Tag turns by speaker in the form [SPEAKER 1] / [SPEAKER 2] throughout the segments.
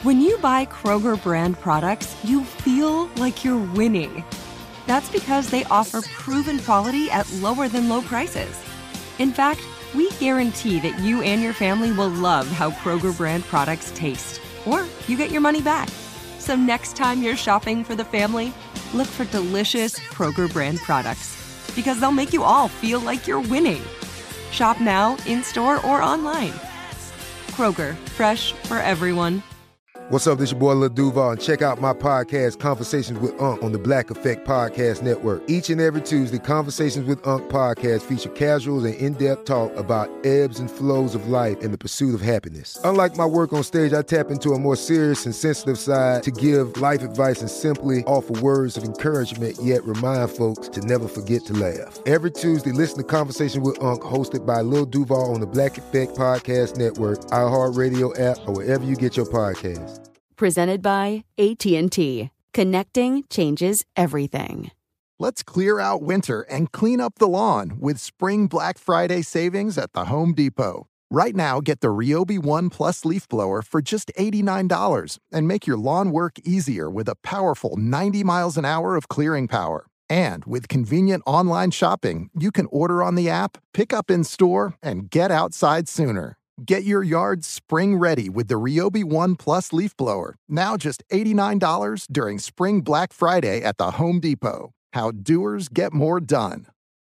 [SPEAKER 1] When you buy Kroger brand products, you feel like you're winning. That's because they offer proven quality at lower than low prices. In fact, we guarantee that you and your family will love how Kroger brand products taste, or you get your money back. So next time you're shopping for the family, look for delicious Kroger brand products, because they'll make you all feel like you're winning. Shop now, in-store, or online. Kroger, fresh for everyone.
[SPEAKER 2] What's up, this your boy Lil Duval, and check out my podcast, Conversations with Unc, on the Black Effect Podcast Network. Each and every Tuesday, Conversations with Unc podcast feature casual and in-depth talk about ebbs and flows of life and the pursuit of happiness. Unlike my work on stage, I tap into a more serious and sensitive side to give life advice and simply offer words of encouragement, yet remind folks to never forget to laugh. Every Tuesday, listen to Conversation with Unc, hosted by Lil Duval on the Black Effect Podcast Network, iHeartRadio app, or wherever you get your podcasts.
[SPEAKER 3] Presented by AT&T. Connecting changes everything.
[SPEAKER 4] Let's clear out winter and clean up the lawn with Spring Black Friday savings at the Home Depot. Right now, get the Ryobi One Plus leaf blower for just $89 and make your lawn work easier with a powerful 90 miles an hour of clearing power. And with convenient online shopping, you can order on the app, pick up in store, and get outside sooner. Get your yard spring ready with the Ryobi One Plus leaf blower. Now just $89 during Spring Black Friday at the Home Depot. How doers get more done.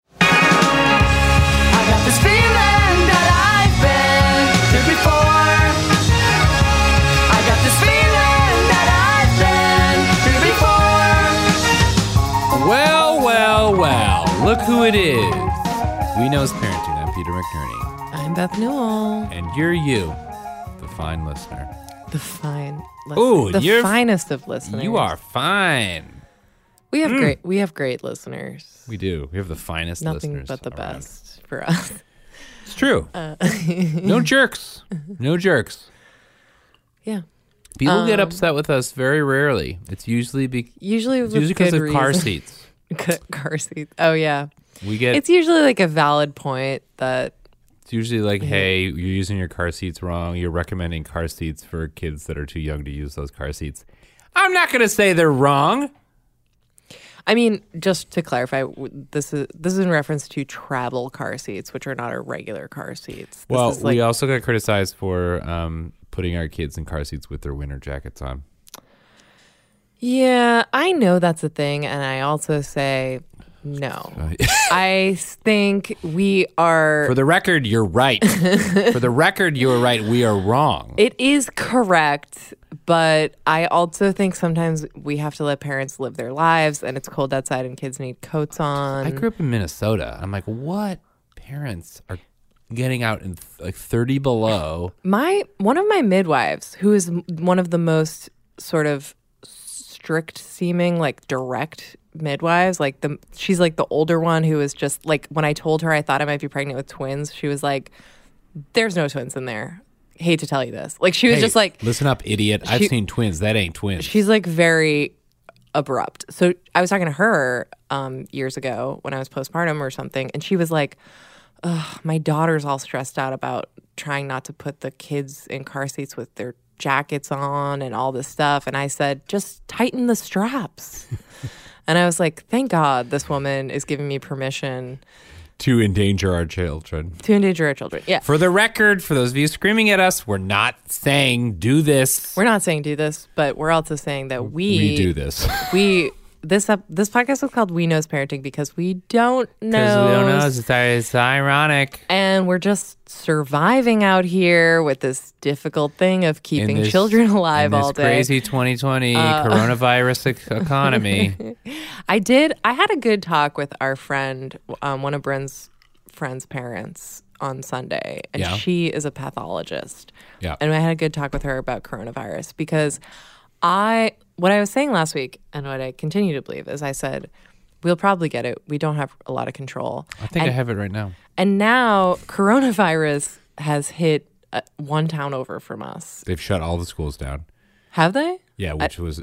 [SPEAKER 5] I got this feeling that I've been here before. I got this feeling that I've been here before.
[SPEAKER 6] Well, well, well. Look who it is. We Know's Parenting. I'm Peter McNerney.
[SPEAKER 7] I'm Beth Newell.
[SPEAKER 6] And you're you, the fine listener.
[SPEAKER 7] The fine listener.
[SPEAKER 6] Ooh,
[SPEAKER 7] the finest of listeners.
[SPEAKER 6] You are fine.
[SPEAKER 7] We have great listeners.
[SPEAKER 6] We do. We have the finest
[SPEAKER 7] Nothing
[SPEAKER 6] listeners.
[SPEAKER 7] but the
[SPEAKER 6] around.
[SPEAKER 7] best for us.
[SPEAKER 6] It's true. No jerks. No jerks.
[SPEAKER 7] Yeah.
[SPEAKER 6] People get upset with us very rarely. It's usually because of car seats.
[SPEAKER 7] Car seats. Oh yeah.
[SPEAKER 6] We get.
[SPEAKER 7] It's usually like a valid point that.
[SPEAKER 6] It's usually like, hey, you're using your car seats wrong. You're recommending car seats for kids that are too young to use those car seats. I'm not going to say they're wrong.
[SPEAKER 7] I mean, just to clarify, this is in reference to travel car seats, which are not our regular car seats.
[SPEAKER 6] Well, we also got criticized for putting our kids in car seats with their winter jackets on.
[SPEAKER 7] Yeah, I know that's a thing, and I also say no. I think we are...
[SPEAKER 6] For the record, you're right. For the record, you're right. We are wrong.
[SPEAKER 7] It is correct, but I also think sometimes we have to let parents live their lives, and it's cold outside and kids need coats on.
[SPEAKER 6] I grew up in Minnesota. I'm like, what parents are getting out in like 30 below?
[SPEAKER 7] One of my midwives, who is one of the most sort of strict seeming, like direct midwives, she's like the older one who is just like, when I told her I thought I might be pregnant with twins, she was like, there's no twins in there. Hate to tell you this. Like, she was just like,
[SPEAKER 6] listen up, idiot. I've seen twins. That ain't twins.
[SPEAKER 7] She's like very abrupt. So I was talking to her years ago when I was postpartum or something, and she was like, ugh, my daughter's all stressed out about trying not to put the kids in car seats with their jackets on and all this stuff. And I said, just tighten the straps. And I was like, thank God this woman is giving me permission
[SPEAKER 6] to endanger our children.
[SPEAKER 7] Yeah.
[SPEAKER 6] For the record, for those of you screaming at us, we're not saying do this.
[SPEAKER 7] We're not saying do this, but we're also saying that
[SPEAKER 6] we do this.
[SPEAKER 7] This podcast is called We Know's Parenting because we don't know.
[SPEAKER 6] Because we don't know. It's ironic.
[SPEAKER 7] And we're just surviving out here with this difficult thing of keeping children alive all day.
[SPEAKER 6] Crazy 2020 coronavirus economy.
[SPEAKER 7] I had a good talk with our friend, one of Bryn's friend's parents on Sunday, and she is a pathologist.
[SPEAKER 6] Yeah.
[SPEAKER 7] And I had a good talk with her about coronavirus because what I was saying last week and what I continue to believe is I said, we'll probably get it. We don't have a lot of control.
[SPEAKER 6] I think I have it right now.
[SPEAKER 7] And now coronavirus has hit one town over from us.
[SPEAKER 6] They've shut all the schools down.
[SPEAKER 7] Have they?
[SPEAKER 6] Yeah, which is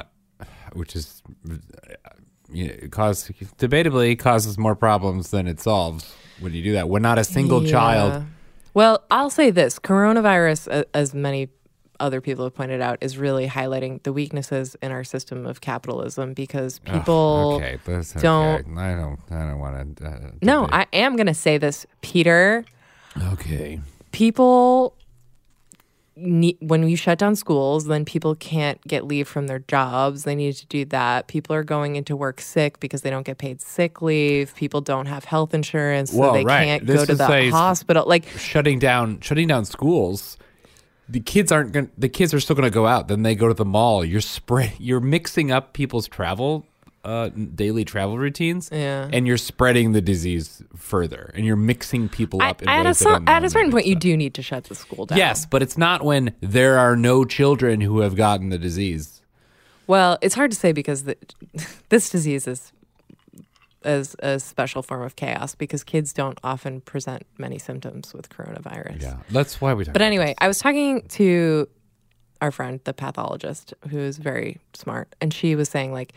[SPEAKER 6] debatably causes more problems than it solves when you do that. When not a single child.
[SPEAKER 7] Well, I'll say this. Coronavirus, as many other people have pointed out, is really highlighting the weaknesses in our system of capitalism because people don't.
[SPEAKER 6] I don't want to.
[SPEAKER 7] No, I am going to say this, Peter.
[SPEAKER 6] Okay.
[SPEAKER 7] People when you shut down schools, then people can't get leave from their jobs. They need to do that. People are going into work sick because they don't get paid sick leave. People don't have health insurance, so they can't go to the hospital. Like
[SPEAKER 6] shutting down schools. The kids are still going to go out. Then they go to the mall. You're mixing up people's daily travel routines, and you're spreading the disease further, and you're mixing people up.
[SPEAKER 7] At a certain point, you do need to shut the school down.
[SPEAKER 6] Yes, but it's not when there are no children who have gotten the disease.
[SPEAKER 7] Well, it's hard to say because this disease is a special form of chaos because kids don't often present many symptoms with coronavirus.
[SPEAKER 6] Yeah, that's why we talk.
[SPEAKER 7] But anyway, I was talking to our friend, the pathologist, who is very smart, and she was saying like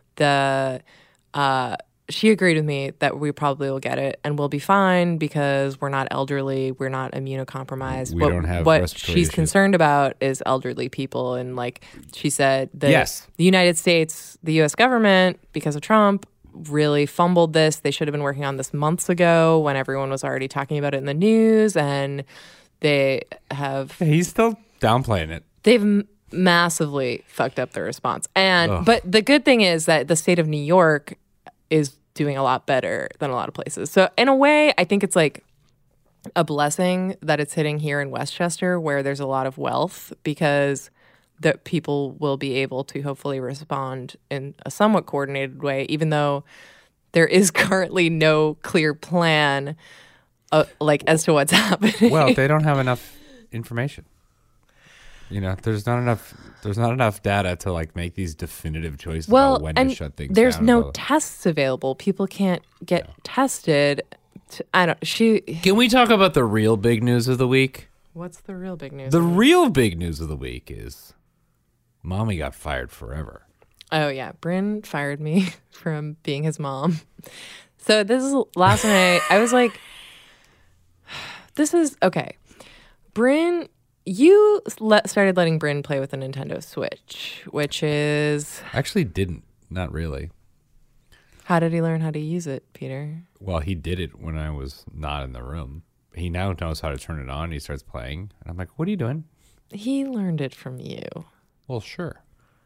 [SPEAKER 7] she agreed with me that we probably will get it and we'll be fine because we're not elderly, we're not immunocompromised.
[SPEAKER 6] We don't have
[SPEAKER 7] what
[SPEAKER 6] respiratory
[SPEAKER 7] she's
[SPEAKER 6] issues.
[SPEAKER 7] Concerned about is elderly people, and like she said, the United States, the U.S. government, because of Trump, really fumbled this. They should have been working on this months ago when everyone was already talking about it in the news, and they have.
[SPEAKER 6] He's still downplaying it.
[SPEAKER 7] They've massively fucked up their response. But the good thing is that the state of New York is doing a lot better than a lot of places. So in a way, I think it's like a blessing that it's hitting here in Westchester where there's a lot of wealth because that people will be able to hopefully respond in a somewhat coordinated way, even though there is currently no clear plan as to what's happening.
[SPEAKER 6] Well, they don't have enough information. You know, there's not enough data to like make these definitive choices about when to shut things down.
[SPEAKER 7] There's no tests available. People can't get tested. Can
[SPEAKER 6] we talk about the real big news of the week?
[SPEAKER 7] What's the real big news?
[SPEAKER 6] The real big news of the week is Mommy got fired forever.
[SPEAKER 7] Oh yeah, Bryn fired me from being his mom. So this is last night. I was like, this is okay. Bryn. You started letting Bryn play with a Nintendo Switch, which is...
[SPEAKER 6] Actually didn't. Not really.
[SPEAKER 7] How did he learn how to use it, Peter?
[SPEAKER 6] Well, he did it when I was not in the room. He now knows how to turn it on. He starts playing. And I'm like, what are you doing?
[SPEAKER 7] He learned it from you.
[SPEAKER 6] Well, sure.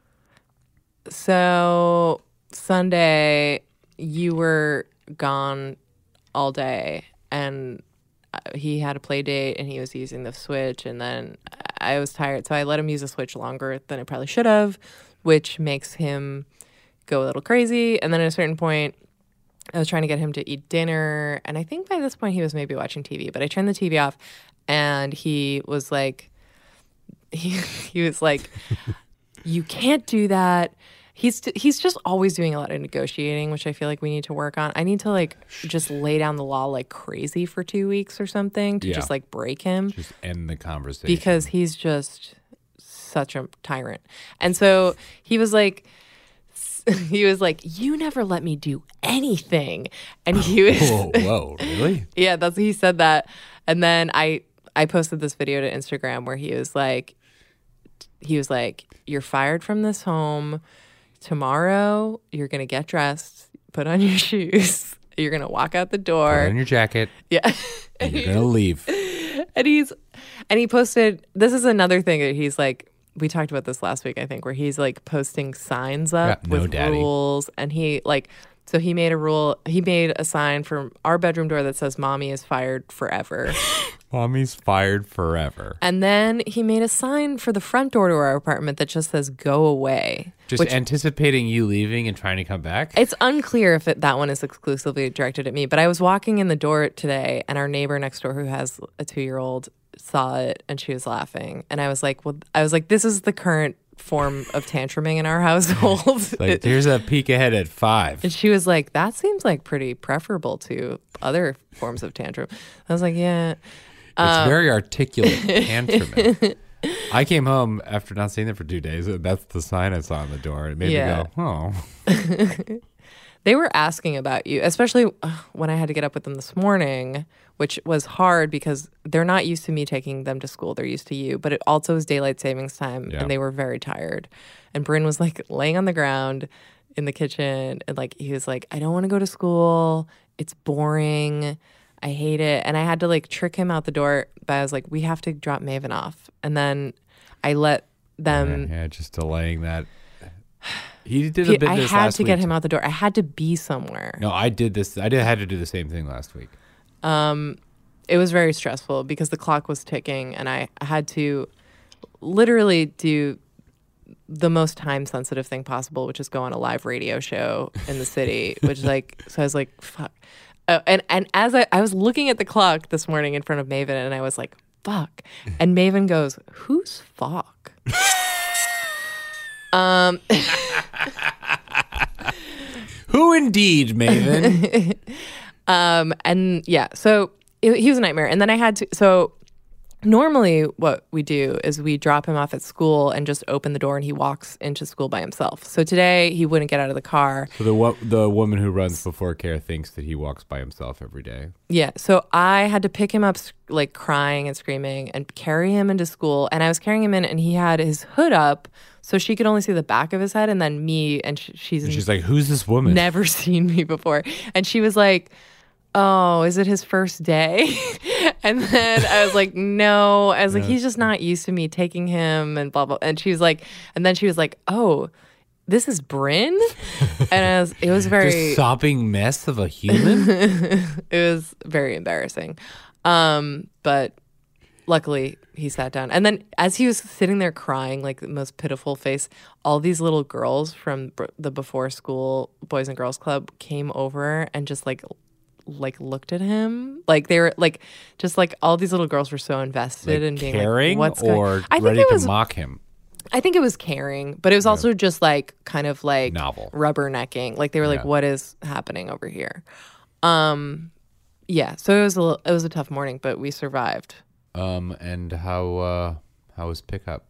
[SPEAKER 7] So Sunday, you were gone all day, and... he had a play date and he was using the Switch, and then I was tired, so I let him use the Switch longer than I probably should have, which makes him go a little crazy. And then at a certain point, I was trying to get him to eat dinner, and I think by this point he was maybe watching TV, but I turned the TV off, and he was like, he was like, you can't do that. He's just always doing a lot of negotiating, which I feel like we need to work on. I need to like just lay down the law like crazy for 2 weeks or something to just like break him.
[SPEAKER 6] Just end the conversation.
[SPEAKER 7] Because he's just such a tyrant. And so he was like, you never let me do anything. And he was
[SPEAKER 6] whoa, really?
[SPEAKER 7] Yeah, he said that. And then I posted this video to Instagram where he was like, you're fired from this home. Tomorrow, you're going to get dressed, put on your shoes, you're going to walk out the door.
[SPEAKER 6] Put on your jacket.
[SPEAKER 7] Yeah.
[SPEAKER 6] And you're going to leave.
[SPEAKER 7] And he posted, this is another thing that he's like, we talked about this last week, I think, where he's like posting signs up with rules. And he made a sign from our bedroom door that says, Mommy is fired forever.
[SPEAKER 6] Mommy's fired forever.
[SPEAKER 7] And then he made a sign for the front door to our apartment that just says, go away.
[SPEAKER 6] Just anticipating you leaving and trying to come back?
[SPEAKER 7] It's unclear if that one is exclusively directed at me. But I was walking in the door today, and our neighbor next door who has a 2-year-old saw it, and she was laughing. And I was like, this is the current form of tantruming in our household.
[SPEAKER 6] Like, here's a peek ahead at 5.
[SPEAKER 7] And she was like, that seems like pretty preferable to other forms of tantrum. I was like, yeah.
[SPEAKER 6] It's very articulate tantruming. I came home after not seeing them for 2 days, and that's the sign I saw on the door. It made me go, oh.
[SPEAKER 7] They were asking about you, especially when I had to get up with them this morning, which was hard because they're not used to me taking them to school. They're used to you. But it also is daylight savings time, and they were very tired. And Bryn was like laying on the ground in the kitchen, and like he was like, I don't want to go to school. It's boring. I hate it. And I had to like trick him out the door, but I was like, we have to drop Maven off. And then I let them...
[SPEAKER 6] Yeah, just delaying that. He did a bit.
[SPEAKER 7] I
[SPEAKER 6] this
[SPEAKER 7] had
[SPEAKER 6] last
[SPEAKER 7] to get
[SPEAKER 6] week.
[SPEAKER 7] him out the door. I had to be somewhere.
[SPEAKER 6] No, I did this. I had to do the same thing last week.
[SPEAKER 7] It was very stressful because the clock was ticking, and I had to literally do the most time sensitive thing possible, which is go on a live radio show in the city. Which like, so I was like, fuck. And as I was looking at the clock this morning in front of Maven, and I was like, fuck. And Maven goes, "Who's fuck?"
[SPEAKER 6] Who indeed, Maven?
[SPEAKER 7] And yeah, so he was a nightmare. And then I had to, so normally what we do is we drop him off at school and just open the door and he walks into school by himself. So today he wouldn't get out of the car.
[SPEAKER 6] So the woman who runs Before Care thinks that he walks by himself every day.
[SPEAKER 7] Yeah. So I had to pick him up like crying and screaming and carry him into school. And I was carrying him in and he had his hood up so she could only see the back of his head, and then me, and she's
[SPEAKER 6] like, who's this woman?
[SPEAKER 7] Never seen me before. And she was like, oh, is it his first day? And then I was like, no. I was like, he's just not used to me taking him and blah, blah. And she was like, oh, this is Bryn? And it was very...
[SPEAKER 6] This sobbing mess of a human?
[SPEAKER 7] It was very embarrassing. But luckily he sat down. And then as he was sitting there crying, like the most pitiful face, all these little girls from the Before School Boys and Girls Club came over and just like looked at him. Like they were like, just like all these little girls were so invested in being
[SPEAKER 6] caring,
[SPEAKER 7] like, what's
[SPEAKER 6] or
[SPEAKER 7] going?
[SPEAKER 6] ready to mock him?
[SPEAKER 7] I think it was caring, but it was also just like kind of like
[SPEAKER 6] novel
[SPEAKER 7] rubbernecking. Like they were like, what is happening over here? Yeah. So it was a tough morning, but we survived.
[SPEAKER 6] And how was pickup?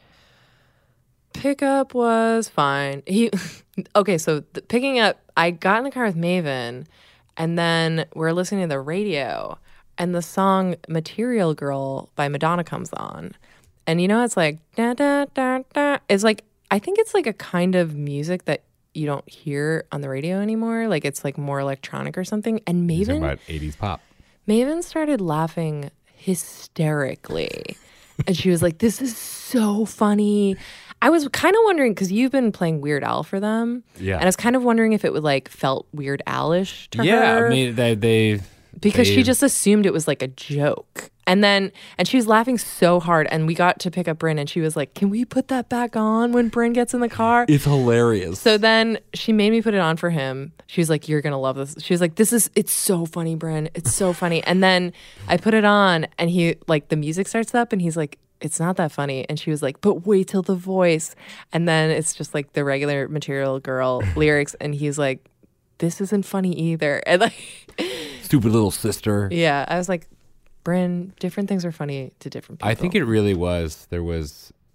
[SPEAKER 7] Pickup was fine. So picking up, I got in the car with Maven, and then we're listening to the radio, and the song "Material Girl" by Madonna comes on, and it's like da da da da. It's like, I think it's like a kind of music that you don't hear on the radio anymore. Like it's like more electronic or something. And Maven,
[SPEAKER 6] about 80s pop.
[SPEAKER 7] Maven started laughing hysterically. And she was like, this is so funny. I was kind of wondering, because you've been playing Weird Al for them.
[SPEAKER 6] Yeah.
[SPEAKER 7] And I was kind of wondering if it would like felt Weird Al-ish to her.
[SPEAKER 6] Yeah, I mean,
[SPEAKER 7] because she just assumed it was like a joke. And she was laughing so hard, and we got to pick up Bryn, and she was like, can we put that back on when Bryn gets in the car?
[SPEAKER 6] It's hilarious.
[SPEAKER 7] So then she made me put it on for him. She was like, you're going to love this. She was like, it's so funny, Bryn. It's so funny. And then I put it on, and he, like, the music starts up, and he's like, it's not that funny. And she was like, but wait till the voice. And then it's just like the regular Material Girl lyrics, and he's like, this isn't funny either. And like,
[SPEAKER 6] stupid little sister.
[SPEAKER 7] Yeah, I was like, Bryn, different things are funny to different people.
[SPEAKER 6] I think it really was. They were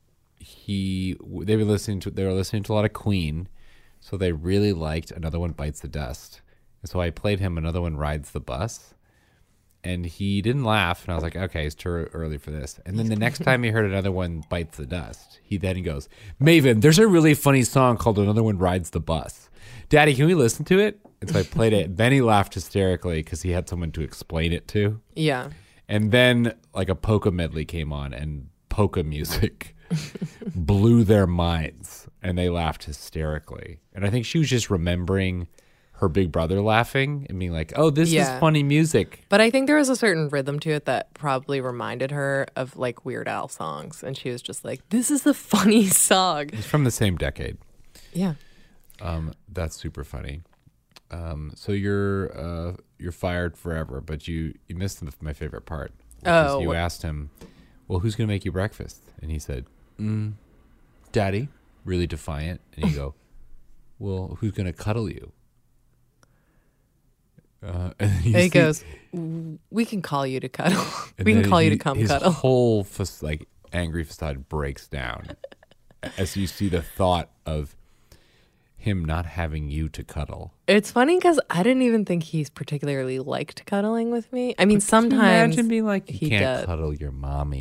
[SPEAKER 6] listening to a lot of Queen, so they really liked Another One Bites the Dust. And so I played him Another One Rides the Bus, and he didn't laugh. And I was like, okay, it's too early for this. And then the next time he heard Another One Bites the Dust, he goes, Maven, there's a really funny song called Another One Rides the Bus. Daddy, can we listen to it? And so I played it. Then he laughed hysterically because he had someone to explain it to.
[SPEAKER 7] Yeah.
[SPEAKER 6] And then like a polka medley came on, and polka music blew their minds, and they laughed hysterically. And I think she was just remembering her big brother laughing and being like, oh, this is funny music.
[SPEAKER 7] But I think there was a certain rhythm to it that probably reminded her of like Weird Al songs. And she was just like, this is a funny song.
[SPEAKER 6] It's from the same decade.
[SPEAKER 7] Yeah.
[SPEAKER 6] That's super funny. So you're fired forever, but you missed my favorite part. You asked him, well, who's going to make you breakfast? And he said, Daddy, really defiant. And you go, well, who's going to cuddle you? And
[SPEAKER 7] he goes, we can call you to cuddle. We can call you to come cuddle.
[SPEAKER 6] His whole angry facade breaks down as you see the thought of him not having you to cuddle.
[SPEAKER 7] It's funny because I didn't even think he's particularly liked cuddling with me. I mean, sometimes
[SPEAKER 6] imagine being like, you can't
[SPEAKER 7] does.
[SPEAKER 6] cuddle your mommy.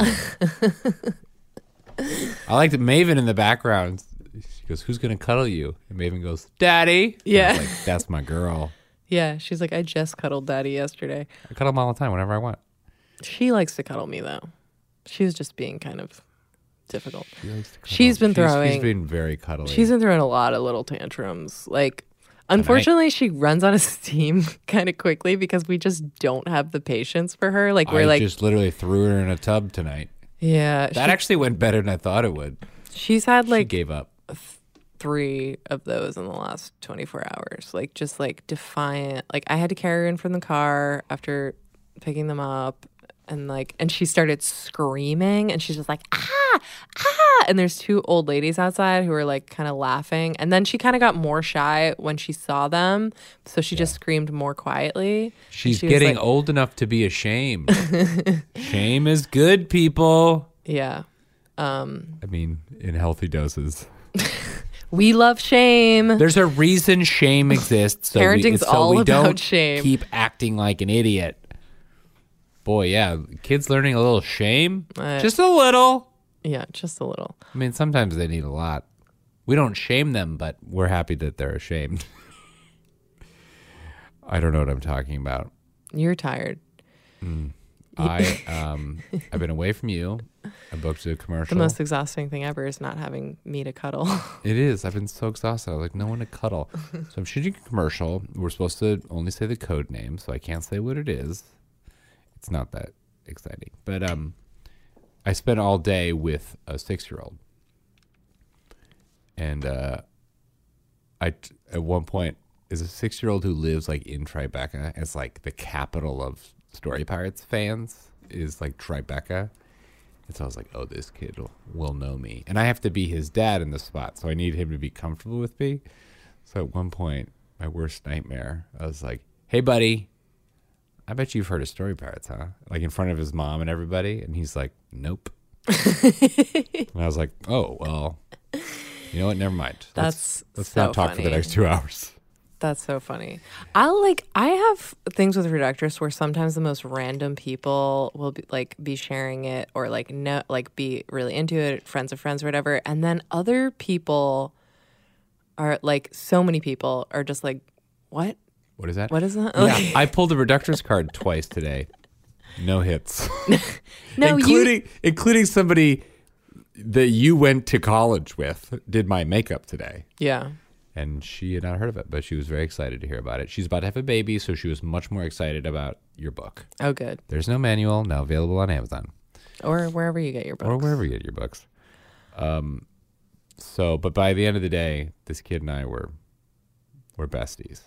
[SPEAKER 6] I liked Maven in the background. She goes, who's going to cuddle you? And Maven goes, Daddy.
[SPEAKER 7] Yeah.
[SPEAKER 6] And I was like, that's my girl.
[SPEAKER 7] Yeah, she's like, I just cuddled Daddy yesterday.
[SPEAKER 6] I cuddle him all the time, whenever I want.
[SPEAKER 7] She likes to cuddle me, though. She was just being kind of difficult.
[SPEAKER 6] She likes to cuddle.
[SPEAKER 7] She's been
[SPEAKER 6] She's been very cuddly.
[SPEAKER 7] She's been throwing a lot of little tantrums. Like, unfortunately, she runs out of steam kind of quickly because we just don't have the patience for her. Like,
[SPEAKER 6] I just literally threw her in a tub tonight.
[SPEAKER 7] Yeah.
[SPEAKER 6] That actually went better than I thought it would.
[SPEAKER 7] She's had
[SPEAKER 6] She
[SPEAKER 7] like
[SPEAKER 6] gave up.
[SPEAKER 7] 3 of those in the last 24 hours. Like, just like defiant. Like, I had to carry her in from the car after picking them up. And she started screaming, and she's just like, ah, ah. And there's 2 old ladies outside who are like kind of laughing. And then she kind of got more shy when she saw them. So she just screamed more quietly.
[SPEAKER 6] She's getting
[SPEAKER 7] like,
[SPEAKER 6] old enough to be ashamed. Shame is good, people.
[SPEAKER 7] Yeah.
[SPEAKER 6] I mean, in healthy doses.
[SPEAKER 7] We love shame.
[SPEAKER 6] There's a reason shame exists. So
[SPEAKER 7] Parenting's all
[SPEAKER 6] we
[SPEAKER 7] about
[SPEAKER 6] don't
[SPEAKER 7] shame.
[SPEAKER 6] Keep acting like an idiot. Boy, yeah, kids learning a little shame, just a little.
[SPEAKER 7] Yeah, just a little.
[SPEAKER 6] I mean, sometimes they need a lot. We don't shame them, but we're happy that they're ashamed. I don't know what I'm talking about.
[SPEAKER 7] You're tired.
[SPEAKER 6] I've been away from you. I booked a commercial.
[SPEAKER 7] The most exhausting thing ever is not having me to cuddle.
[SPEAKER 6] It is. I've been so exhausted. I was like, no one to cuddle. So I'm shooting a commercial. We're supposed to only say the code name, so I can't say what it is. It's not that exciting. But I spent all day with a 6-year-old. And I at one point is a 6-year-old who lives like in Tribeca. It's like the capital of Story Pirates fans is like Tribeca. And so I was like, oh, this kid will know me. And I have to be his dad in the spot, so I need him to be comfortable with me. So at one point, my worst nightmare, I was like, hey, buddy, I bet you've heard of Story Pirates, huh? Like in front of his mom and everybody. And he's like, nope. And I was like, oh, well, you know what? Never mind. Let's
[SPEAKER 7] so
[SPEAKER 6] not talk
[SPEAKER 7] funny.
[SPEAKER 6] for the next 2 hours.
[SPEAKER 7] That's so funny. I have things with Reductress where sometimes the most random people will be sharing it or be really into it, friends of friends or whatever, and then other people are like, so many people are just like, what?
[SPEAKER 6] What is that?
[SPEAKER 7] What is that?
[SPEAKER 6] Yeah, I pulled the Reductress card twice today. No hits.
[SPEAKER 7] No,
[SPEAKER 6] including somebody that you went to college with did my makeup today.
[SPEAKER 7] Yeah.
[SPEAKER 6] And she had not heard of it, but she was very excited to hear about it. She's about to have a baby, so she was much more excited about your book.
[SPEAKER 7] Oh, good.
[SPEAKER 6] There's no manual, now available on Amazon.
[SPEAKER 7] Or wherever you get your books.
[SPEAKER 6] Or wherever you get your books. But by the end of the day, this kid and I were besties.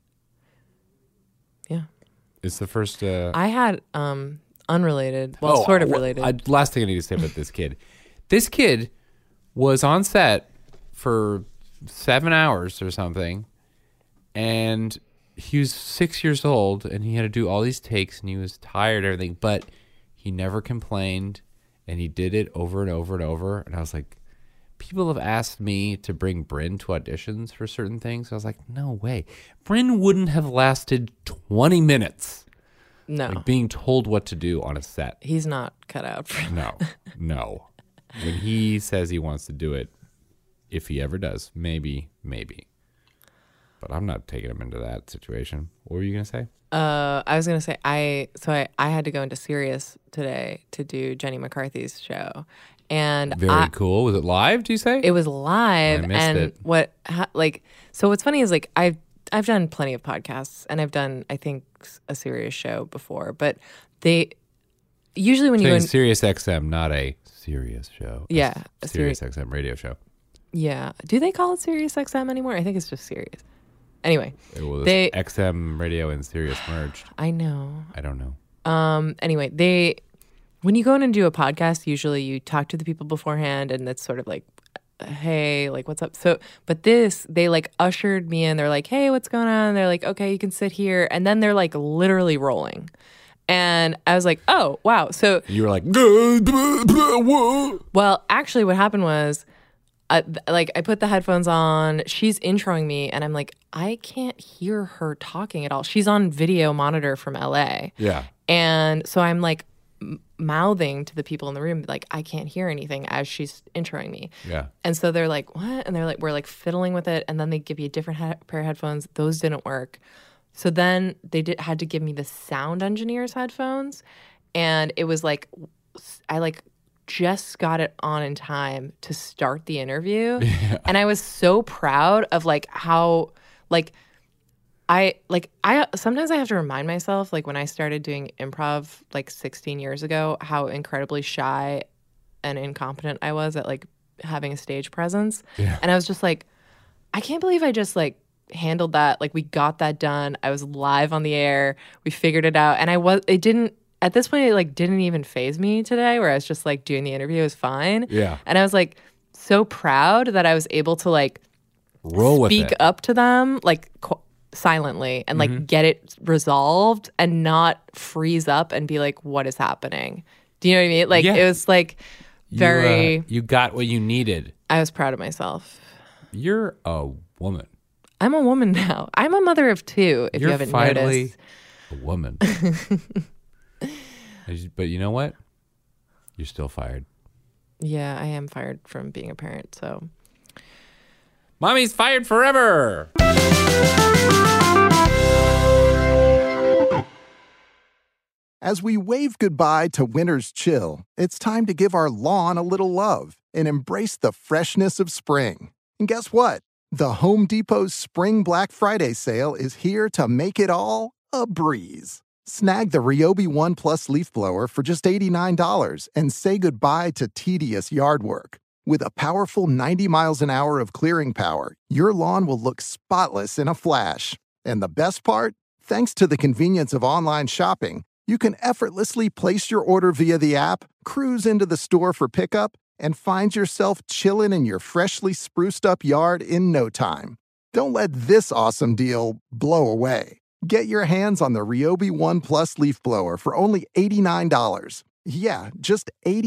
[SPEAKER 7] Yeah.
[SPEAKER 6] It's the first...
[SPEAKER 7] I had unrelated, sort of related.
[SPEAKER 6] Last thing I need to say about this kid. This kid was on set for 7 hours or something, and he was 6 years old, and he had to do all these takes, and he was tired and everything, but he never complained, and he did it over and over and over, and I was like, people have asked me to bring Bryn to auditions for certain things. I was like, no way. Bryn wouldn't have lasted 20 minutes.
[SPEAKER 7] No.
[SPEAKER 6] Like being told what to do on a set.
[SPEAKER 7] He's not cut out for
[SPEAKER 6] No. When he says he wants to do it, if he ever does, maybe. But I'm not taking him into that situation. What were you going to say?
[SPEAKER 7] I was going to say, I had to go into Sirius today to do Jenny McCarthy's show. And
[SPEAKER 6] Very cool. Was it live, do you say?
[SPEAKER 7] It was live.
[SPEAKER 6] I missed
[SPEAKER 7] it. So what's funny is like I've done plenty of podcasts and I've done, I think, a Sirius show before, but they usually when you go in
[SPEAKER 6] Sirius XM, not a serious show.
[SPEAKER 7] Yeah.
[SPEAKER 6] A Sirius XM radio show.
[SPEAKER 7] Yeah. Do they call it Sirius XM anymore? I think it's just Sirius. Anyway.
[SPEAKER 6] XM radio and Sirius merged.
[SPEAKER 7] I know.
[SPEAKER 6] I don't know.
[SPEAKER 7] Anyway, when you go in and do a podcast, usually you talk to the people beforehand and it's sort of like, hey, like, what's up? So, but they like ushered me in. They're like, hey, what's going on? They're like, okay, you can sit here. And then they're like literally rolling. And I was like, oh, wow. So
[SPEAKER 6] you were like,
[SPEAKER 7] well, actually what happened was I put the headphones on. She's introing me, and I'm like, I can't hear her talking at all. She's on video monitor from LA.
[SPEAKER 6] Yeah.
[SPEAKER 7] And so I'm like mouthing to the people in the room, like, I can't hear anything as she's introing me.
[SPEAKER 6] Yeah.
[SPEAKER 7] And so they're like, what? And they're like, we're like fiddling with it. And then they give you a different pair of headphones. Those didn't work. So then they had to give me the sound engineer's headphones. And it was like, I like just got it on in time to start the interview. Yeah. And I was so proud of like how like I sometimes I have to remind myself, like when I started doing improv like 16 years ago, how incredibly shy and incompetent I was at like having a stage presence. Yeah. And I was just like, I can't believe I just like handled that. Like we got that done. I was live on the air. We figured it out. And at this point, it like didn't even faze me today, where I was just like doing the interview was fine.
[SPEAKER 6] Yeah.
[SPEAKER 7] And I was like so proud that I was able to like
[SPEAKER 6] roll with
[SPEAKER 7] speak
[SPEAKER 6] it.
[SPEAKER 7] up to them like silently and like get it resolved and not freeze up and be like, what is happening? Do you know what I mean? Like it was like very.
[SPEAKER 6] You got what you needed.
[SPEAKER 7] I was proud of myself.
[SPEAKER 6] You're a woman.
[SPEAKER 7] I'm a woman now. I'm a mother of two, if
[SPEAKER 6] You're
[SPEAKER 7] you haven't
[SPEAKER 6] finally
[SPEAKER 7] noticed.
[SPEAKER 6] A woman. But you know what? You're still fired.
[SPEAKER 7] Yeah, I am fired from being a parent, so.
[SPEAKER 6] Mommy's fired forever!
[SPEAKER 4] As we wave goodbye to winter's chill, it's time to give our lawn a little love and embrace the freshness of spring. And guess what? The Home Depot's Spring Black Friday sale is here to make it all a breeze. Snag the Ryobi One Plus leaf blower for just $89 and say goodbye to tedious yard work. With a powerful 90 miles an hour of clearing power, your lawn will look spotless in a flash. And the best part? Thanks to the convenience of online shopping, you can effortlessly place your order via the app, cruise into the store for pickup, and find yourself chilling in your freshly spruced up yard in no time. Don't let this awesome deal blow away. Get your hands on the Ryobi One Plus leaf blower for only $89. Yeah, just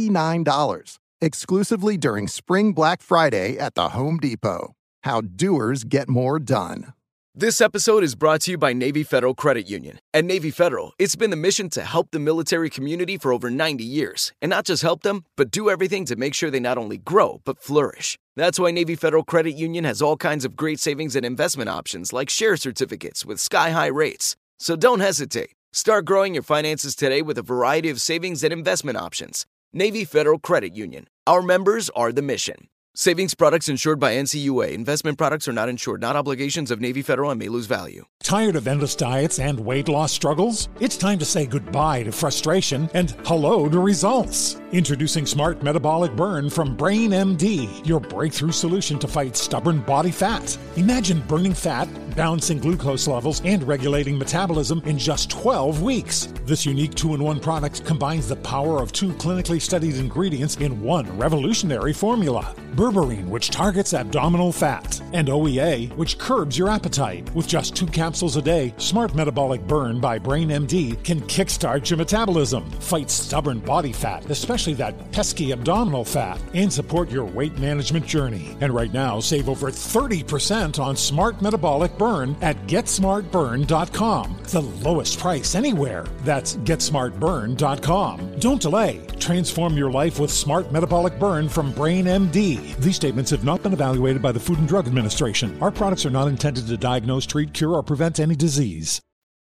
[SPEAKER 4] $89. Exclusively during Spring Black Friday at the Home Depot. How doers get more done.
[SPEAKER 8] This episode is brought to you by Navy Federal Credit Union. At Navy Federal, it's been the mission to help the military community for over 90 years. And not just help them, but do everything to make sure they not only grow, but flourish. That's why Navy Federal Credit Union has all kinds of great savings and investment options like share certificates with sky-high rates. So don't hesitate. Start growing your finances today with a variety of savings and investment options. Navy Federal Credit Union. Our members are the mission. Savings products insured by NCUA. Investment products are not insured, not obligations of Navy Federal and may lose value.
[SPEAKER 9] Tired of endless diets and weight loss struggles? It's time to say goodbye to frustration and hello to results. Introducing Smart Metabolic Burn from Brain MD, your breakthrough solution to fight stubborn body fat. Imagine burning fat, balancing glucose levels, and regulating metabolism in just 12 weeks. This unique 2-in-1 product combines the power of 2 clinically studied ingredients in one revolutionary formula. Berberine, which targets abdominal fat, and OEA, which curbs your appetite. With just 2 capsules a day, Smart Metabolic Burn by Brain MD can kickstart your metabolism, fight stubborn body fat, especially that pesky abdominal fat, and support your weight management journey. And right now, save over 30% on Smart Metabolic Burn at GetSmartBurn.com. The lowest price anywhere. That's GetSmartBurn.com. Don't delay. Transform your life with Smart Metabolic Burn from Brain MD. These statements have not been evaluated by the Food and Drug Administration. Our products are not intended to diagnose, treat, cure, or prevent any disease.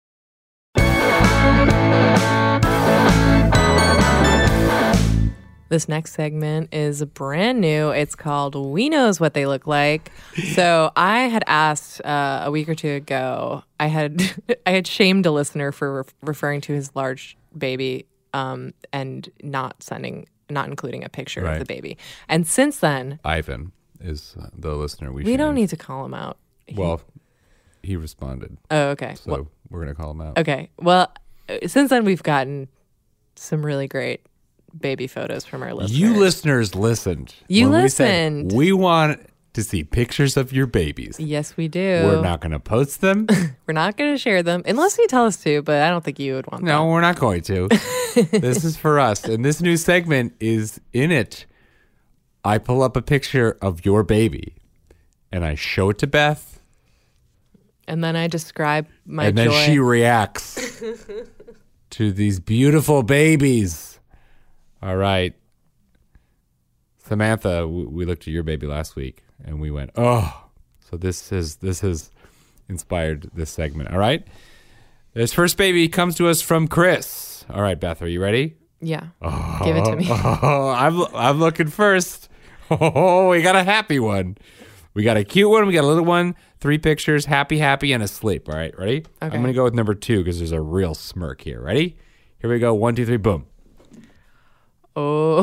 [SPEAKER 7] This next segment is brand new. It's called We Knows What They Look Like. So I had asked a week or two ago, I had shamed a listener for referring to his large baby and not including a picture of the baby. And since then...
[SPEAKER 6] Ivan is the listener
[SPEAKER 7] we don't need to call him out.
[SPEAKER 6] Well, he responded.
[SPEAKER 7] Oh, okay.
[SPEAKER 6] So we're going to call him out.
[SPEAKER 7] Okay. Well, since then we've gotten some really great baby photos from our listeners.
[SPEAKER 6] You listeners listened.
[SPEAKER 7] You
[SPEAKER 6] when
[SPEAKER 7] listened.
[SPEAKER 6] We want to see pictures of your babies.
[SPEAKER 7] Yes, we do.
[SPEAKER 6] We're not going to post them.
[SPEAKER 7] We're not going to share them unless you tell us to, but I don't think you would want that.
[SPEAKER 6] No, we're not going to. This is for us. And this new segment is in it. I pull up a picture of your baby and I show it to Beth.
[SPEAKER 7] And then I describe my
[SPEAKER 6] and then
[SPEAKER 7] joy.
[SPEAKER 6] she reacts to these beautiful babies. All right. Samantha, we looked at your baby last week and we went, oh. So this has inspired this segment. All right. This first baby comes to us from Chris. All right, Beth, are you ready?
[SPEAKER 7] Yeah. Give it to me.
[SPEAKER 6] I'm looking first. Oh, we got a happy one. We got a cute one. We got a little one. 3 pictures, happy, and asleep. All right, ready? Okay. I'm going to go with number 2 because there's a real smirk here. Ready? Here we go. 1, 2, 3, boom.
[SPEAKER 7] Oh,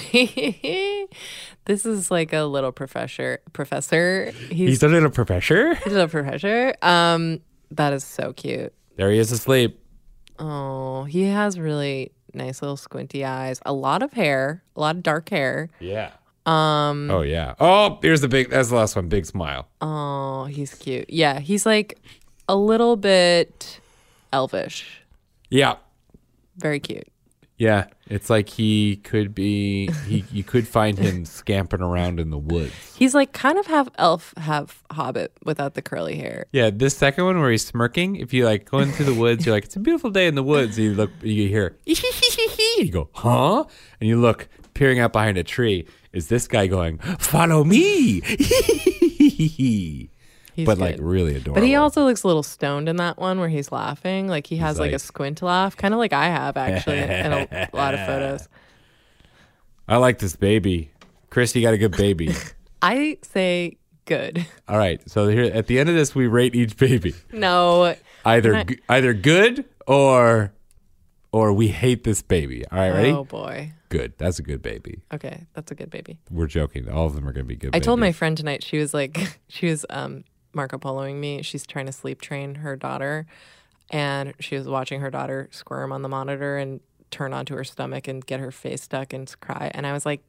[SPEAKER 7] this is like a little professor.
[SPEAKER 6] He's a little professor?
[SPEAKER 7] He's a little professor. That is so cute.
[SPEAKER 6] There he is asleep.
[SPEAKER 7] Oh, he has really nice little squinty eyes. A lot of hair, a lot of dark hair.
[SPEAKER 6] Yeah. Oh yeah. Oh, that's the last one. Big smile.
[SPEAKER 7] Oh, he's cute. Yeah, he's like a little bit elvish.
[SPEAKER 6] Yeah.
[SPEAKER 7] Very cute.
[SPEAKER 6] Yeah, it's like he could be. You could find him scampering around in the woods. He's like kind of half elf, half hobbit without the curly hair. Yeah, this second one where he's smirking. If you like going through the woods, you're like, it's a beautiful day in the woods. You look, you hear, you go, huh? And you look, peering out behind a tree. Is this guy going, follow me? But good. Like really adorable. But he also looks a little stoned in that one where he's laughing. Like he has like a squint laugh, kind of like I have actually in a lot of photos. I like this baby. Chris, you got a good baby. I say good. All right. So here at the end of this, we rate each baby. No. Either good or we hate this baby. All right, ready? Oh boy. Good. That's a good baby. Okay, that's a good baby. We're joking. All of them are going to be good babies. I told my friend tonight, she was Marco Poloing me. She's trying to sleep train her daughter, and she was watching her daughter squirm on the monitor and turn onto her stomach and get her face stuck and cry. And I was like,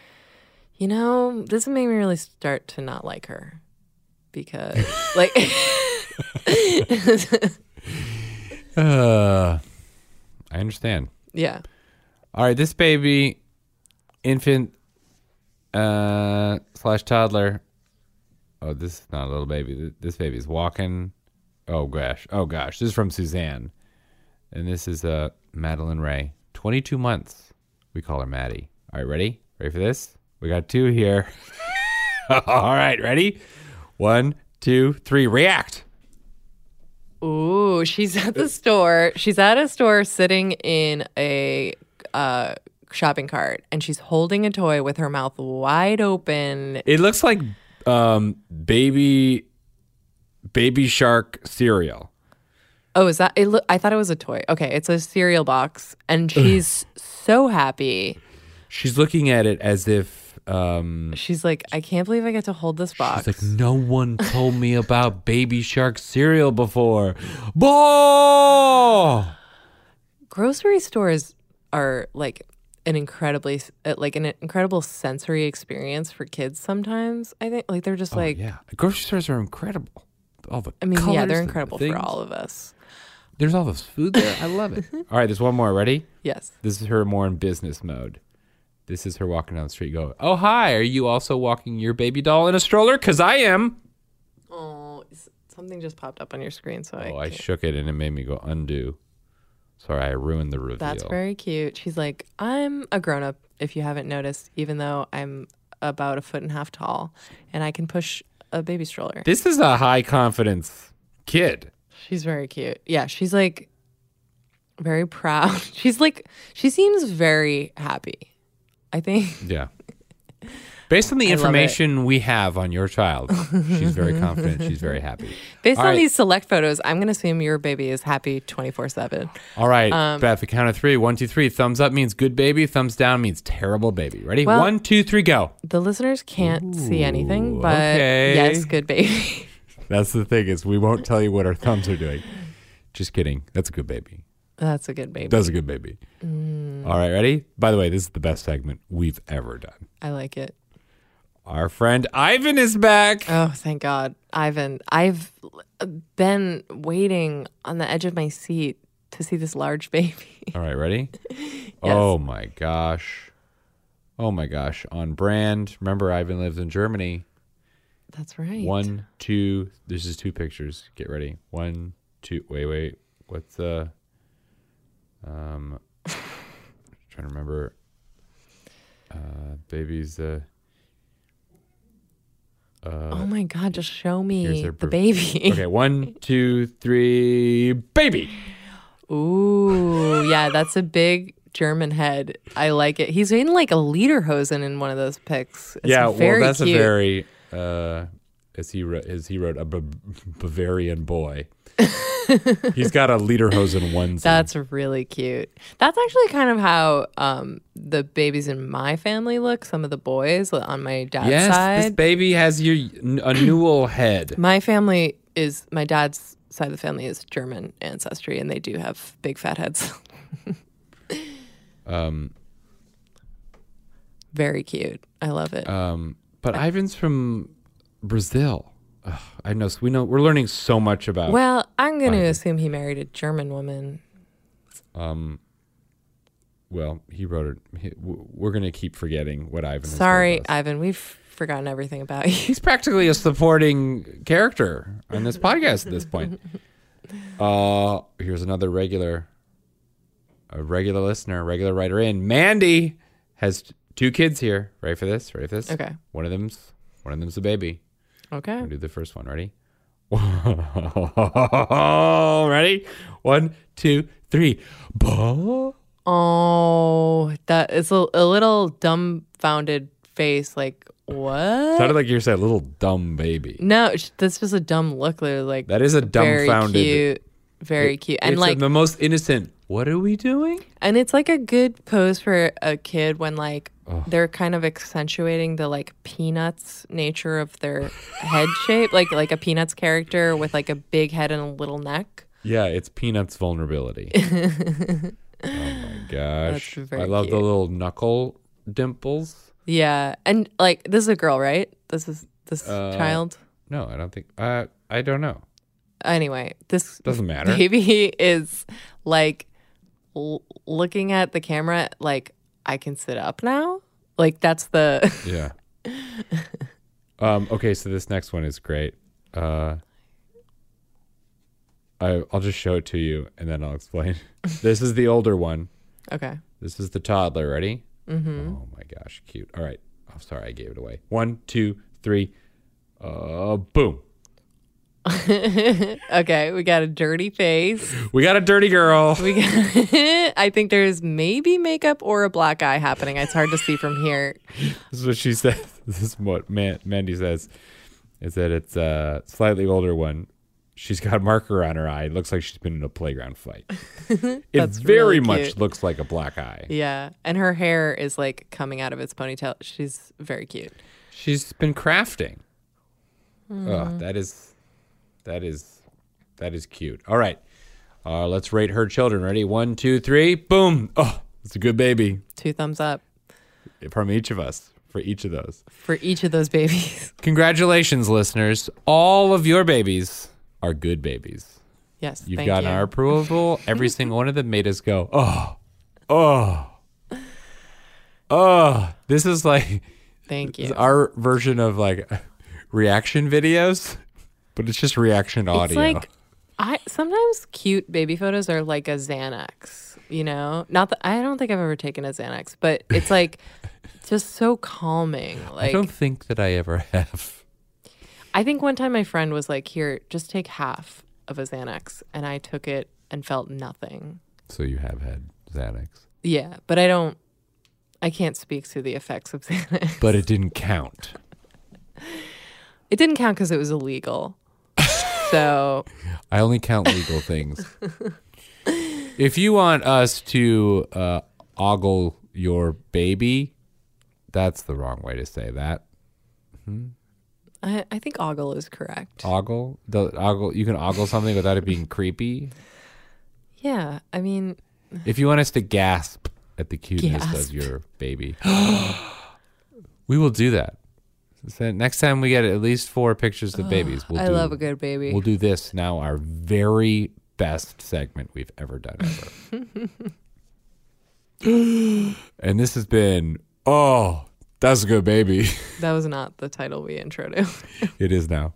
[SPEAKER 6] this made me really start to not like her because, like, I understand. Yeah. All right, this baby, infant / toddler. Oh, this is not a little baby. This baby's walking. Oh gosh. This is from Suzanne, and this is Madeline Ray. 22 months. We call her Maddie. All right, ready? Ready for this? We got 2 here. All right, ready? 1, 2, 3. React. Ooh, she's at the store. She's at a store sitting in a shopping cart, and she's holding a toy with her mouth wide open. It looks like baby shark cereal. Oh, is that it? I thought it was a toy. Okay, it's a cereal box, and she's so happy. She's looking at it as if she's like, I can't believe I get to hold this box. She's like, no one told me about baby shark cereal before. Ball. Grocery stores are like an incredible sensory experience for kids sometimes. I think like they're just yeah. Grocery stores are incredible. All the colors, they're incredible for all of us. There's all this food there. I love it. All right, there's one more. Ready? Yes. This is her more in business mode. This is her walking down the street going, oh, hi, are you also walking your baby doll in a stroller? Because I am. Oh, something just popped up on your screen. So I shook it and it made me go undo. Sorry, I ruined the reveal. That's very cute. She's like, I'm a grown-up, if you haven't noticed, even though I'm about 1.5 feet tall, and I can push a baby stroller. This is a high-confidence kid. She's very cute. Yeah, she's like very proud. She seems very happy, I think. Yeah. Based on the information we have on your child, she's very confident. She's very happy. Based on these select photos, I'm going to assume your baby is happy 24/7. All right, Beth, the count of 3. 1, 2, 3. Thumbs up means good baby. Thumbs down means terrible baby. Ready? Well, 1, 2, 3, go. The listeners can't see anything, but yes, good baby. That's the thing is we won't tell you what our thumbs are doing. Just kidding. That's a good baby. That's a good baby. That's a good baby. All right, ready? By the way, this is the best segment we've ever done. I like it. Our friend Ivan is back. Oh, thank God. Ivan, I've been waiting on the edge of my seat to see this large baby. All right, ready? Yes. Oh, my gosh. Oh my gosh, on brand. Remember, Ivan lives in Germany.
[SPEAKER 7] That's right.
[SPEAKER 6] 1, 2. This is 2 pictures. Get ready. 1, 2. Wait. What's the? Trying to remember. Baby's.
[SPEAKER 7] Oh my God! Just show me
[SPEAKER 6] the
[SPEAKER 7] baby.
[SPEAKER 6] Okay, 1, 2, 3. Baby.
[SPEAKER 7] Ooh, yeah, that's a big German head. I like it. He's in like a lederhosen in one of those pics. It's
[SPEAKER 6] that's
[SPEAKER 7] cute.
[SPEAKER 6] a very as he wrote a Bavarian boy. He's got a lederhosen onesie.
[SPEAKER 7] That's really cute. That's actually kind of how the babies in my family look. Some of the boys on my dad's side.
[SPEAKER 6] Yes, this baby has a newel head.
[SPEAKER 7] My dad's side of the family is German ancestry, and they do have big fat heads. Very cute. I love it.
[SPEAKER 6] But Ivan's from Brazil. Ugh, I know. So we're learning so much about.
[SPEAKER 7] Well, I'm going to assume he married a German woman.
[SPEAKER 6] Well, he wrote it. We're going to keep forgetting what Ivan.
[SPEAKER 7] Sorry,
[SPEAKER 6] has told us.
[SPEAKER 7] Ivan. We've forgotten everything about you.
[SPEAKER 6] He's practically a supporting character on this podcast at this point. Here's another regular listener, regular writer in. Mandy has 2 kids here. Ready for this?
[SPEAKER 7] Okay.
[SPEAKER 6] One of them's a baby.
[SPEAKER 7] Okay.
[SPEAKER 6] We'll do the first one. Ready? Ready? 1, 2, 3.
[SPEAKER 7] Oh, that is a little dumbfounded face. Like, what?
[SPEAKER 6] Sounded like you said little dumb baby.
[SPEAKER 7] No, that's just a dumb look. Like,
[SPEAKER 6] that is a dumbfounded.
[SPEAKER 7] Very cute. And
[SPEAKER 6] it's
[SPEAKER 7] like
[SPEAKER 6] the most innocent. What are we doing?
[SPEAKER 7] And it's like a good pose for a kid when like they're kind of accentuating the like Peanuts nature of their head shape, like a Peanuts character with like a big head and a little neck.
[SPEAKER 6] Yeah, it's Peanuts vulnerability. Oh my gosh. I love the little knuckle dimples.
[SPEAKER 7] Yeah. And like this is a girl, right? This child?
[SPEAKER 6] No, I don't think I don't know.
[SPEAKER 7] Anyway, this
[SPEAKER 6] doesn't matter.
[SPEAKER 7] Baby is like looking at the camera like I can sit up now. Like that's the
[SPEAKER 6] yeah. Okay, so this next one is great. I'll just show it to you and then I'll explain. This is the older one.
[SPEAKER 7] Okay.
[SPEAKER 6] This is the toddler. Ready?
[SPEAKER 7] Mm-hmm.
[SPEAKER 6] Oh my gosh, cute. All right. I'm sorry, I gave it away. 1, 2, 3. Boom.
[SPEAKER 7] Okay, we got a dirty face.
[SPEAKER 6] We got a dirty girl.
[SPEAKER 7] I think there's maybe makeup or a black eye happening. It's hard to see from here.
[SPEAKER 6] This is what she says. This is what Mandy says. Is that it's a slightly older one. She's got a marker on her eye. It looks like she's been in a playground fight. It very much looks like a black eye.
[SPEAKER 7] Yeah, and her hair is like coming out of its ponytail. She's very cute.
[SPEAKER 6] She's been crafting. Oh, that is cute. All right. Let's rate her children. Ready? 1, 2, 3. Boom. Oh, it's a good baby.
[SPEAKER 7] 2 thumbs up.
[SPEAKER 6] From each of us. For each of those.
[SPEAKER 7] For each of those babies.
[SPEAKER 6] Congratulations, listeners. All of your babies are good babies.
[SPEAKER 7] Yes.
[SPEAKER 6] You've gotten our approval. Every single one of them made us go, oh. This is like
[SPEAKER 7] thank you.
[SPEAKER 6] Our version of like reaction videos. But it's just reaction audio.
[SPEAKER 7] It's like sometimes cute baby photos are like a Xanax, you know? Not that I don't think I've ever taken a Xanax, but it's like just so calming. Like
[SPEAKER 6] I don't think that I ever have.
[SPEAKER 7] I think one time my friend was like, "Here, just take half of a Xanax," and I took it and felt nothing.
[SPEAKER 6] So you have had Xanax?
[SPEAKER 7] Yeah, but I can't speak to the effects of Xanax.
[SPEAKER 6] But it didn't count.
[SPEAKER 7] It didn't count because it was illegal. So
[SPEAKER 6] I only count legal things. If you want us to ogle your baby, that's the wrong way to say that.
[SPEAKER 7] I think ogle is correct.
[SPEAKER 6] Ogle? You can ogle something without it being creepy?
[SPEAKER 7] Yeah, I mean...
[SPEAKER 6] If you want us to gasp at the cuteness of your baby, we will do that. So next time we get at least 4 pictures of babies,
[SPEAKER 7] I love a good baby.
[SPEAKER 6] We'll do this now, our very best segment we've ever done ever. And this has been Oh, that's a good baby.
[SPEAKER 7] That was not the title we intro to.
[SPEAKER 6] It is now.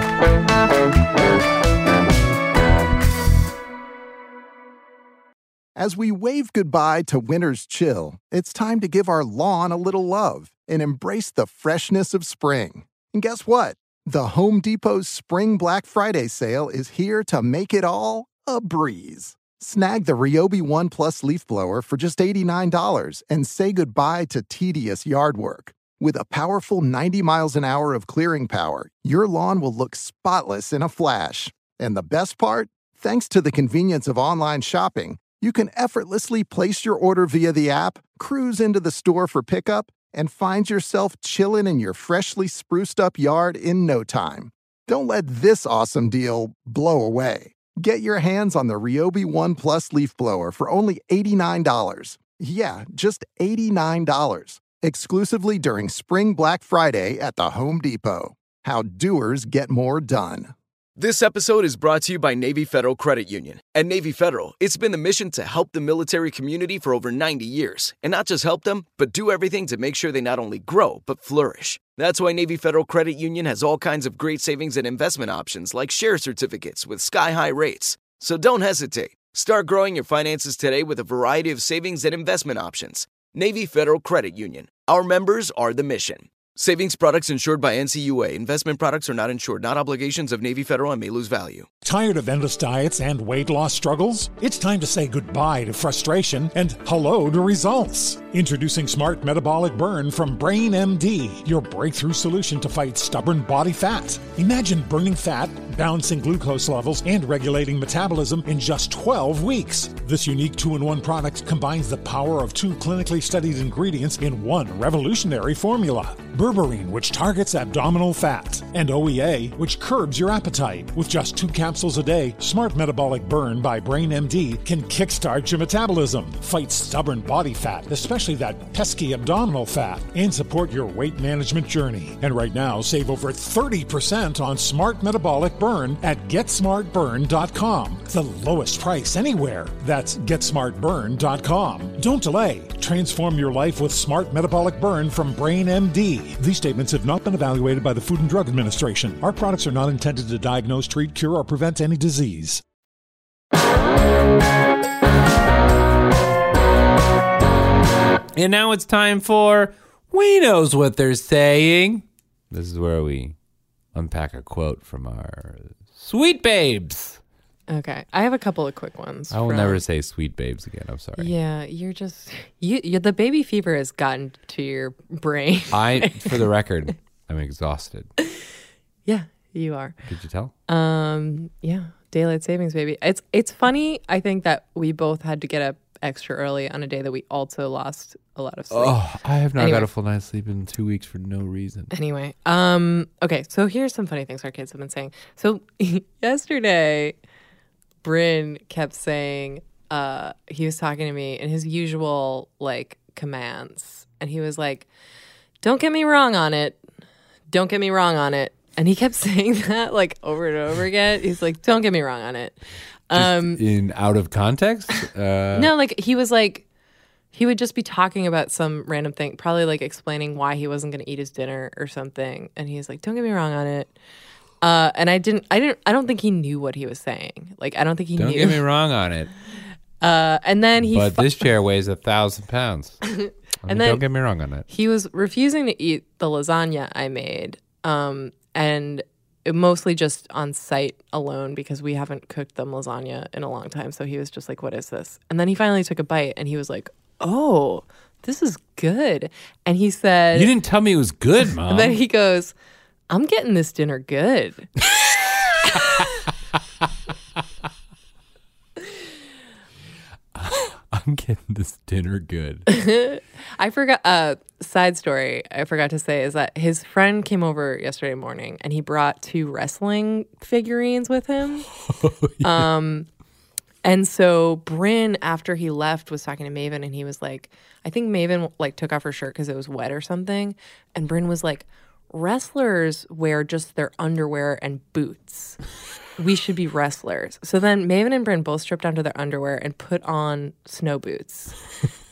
[SPEAKER 4] As we wave goodbye to winter's chill, it's time to give our lawn a little love and embrace the freshness of spring. And guess what? The Home Depot's Spring Black Friday sale is here to make it all a breeze. Snag the Ryobi One Plus leaf blower for just $89 and say goodbye to tedious yard work. With a powerful 90 miles an hour of clearing power, your lawn will look spotless in a flash. And the best part? Thanks to the convenience of online shopping, you can effortlessly place your order via the app, cruise into the store for pickup, and find yourself chilling in your freshly spruced up yard in no time. Don't let this awesome deal blow away. Get your hands on the Ryobi One Plus leaf blower for only $89. Yeah, just $89. Exclusively during Spring Black Friday at the Home Depot. How doers get more done.
[SPEAKER 8] This episode is brought to you by Navy Federal Credit Union. At Navy Federal, it's been the mission to help the military community for over 90 years. And not just help them, but do everything to make sure they not only grow, but flourish. That's why Navy Federal Credit Union has all kinds of great savings and investment options like share certificates with sky-high rates. So don't hesitate. Start growing your finances today with a variety of savings and investment options. Navy Federal Credit Union. Our members are the mission. Savings products insured by NCUA. Investment products are not insured, not obligations of Navy Federal and may lose value.
[SPEAKER 9] Tired of endless diets and weight loss struggles? It's time to say goodbye to frustration and hello to results. Introducing Smart Metabolic Burn from Brain MD, your breakthrough solution to fight stubborn body fat. Imagine burning fat, balancing glucose levels, and regulating metabolism in just 12 weeks. This unique 2-in-1 product combines the power of 2 clinically studied ingredients in one revolutionary formula. Berberine, which targets abdominal fat, and OEA, which curbs your appetite. With just 2 capsules a day, Smart Metabolic Burn by Brain MD can kickstart your metabolism, fight stubborn body fat, especially that pesky abdominal fat, and support your weight management journey. And right now, save over 30% on Smart Metabolic Burn at GetSmartBurn.com. The lowest price anywhere. That's GetSmartBurn.com. Don't delay. Transform your life with Smart Metabolic Burn from Brain MD. These statements have not been evaluated by the Food and Drug Administration. Our products are not intended to diagnose, treat, cure, or prevent any disease.
[SPEAKER 6] And now it's time for We Knows What They're Saying. This is where we unpack a quote from our Sweet Babes.
[SPEAKER 7] Okay, I have a couple of quick ones.
[SPEAKER 6] I will never say Sweet Babes again. I'm sorry.
[SPEAKER 7] Yeah, you're the baby fever has gotten to your brain.
[SPEAKER 6] For the record, I'm exhausted.
[SPEAKER 7] Yeah, you are.
[SPEAKER 6] Did you tell?
[SPEAKER 7] Yeah, daylight savings, baby. It's funny. I think that we both had to get up extra early on a day that we also lost a lot of sleep.
[SPEAKER 6] Oh, I have not got a full night's sleep in 2 weeks for no reason.
[SPEAKER 7] Anyway, okay, so here's some funny things our kids have been saying. So yesterday, Bryn kept saying, he was talking to me in his usual commands, and he was like, "Don't get me wrong on it. Don't get me wrong on it." And he kept saying that over and over again. He's like, "Don't get me wrong on it."
[SPEAKER 6] In out of context?
[SPEAKER 7] No, he was he would just be talking about some random thing, probably explaining why he wasn't going to eat his dinner or something. And he's like, "Don't get me wrong on it." And I don't think he knew what he was saying. I don't think he knew.
[SPEAKER 6] Don't get me wrong on it.
[SPEAKER 7] And then
[SPEAKER 6] But this chair weighs 1,000 pounds.
[SPEAKER 7] And then
[SPEAKER 6] don't get me wrong on it.
[SPEAKER 7] He was refusing to eat the lasagna I made. And it mostly just on site alone because we haven't cooked them lasagna in a long time. So he was just like, "What is this?" And then he finally took a bite and he was like, "Oh, this is good." And he said,
[SPEAKER 6] "You didn't tell me it was good, Mom."
[SPEAKER 7] And then he goes, "I'm getting this dinner good."
[SPEAKER 6] I'm getting this dinner good.
[SPEAKER 7] I forgot, side story I forgot to say is that his friend came over yesterday morning and he brought 2 wrestling figurines with him. Oh, yeah. And so Bryn, after he left, was talking to Maven and he was like, I think Maven took off her shirt because it was wet or something. And Bryn was like, "Wrestlers wear just their underwear and boots. We should be wrestlers." So then Maven and Bryn both stripped down to their underwear and put on snow boots.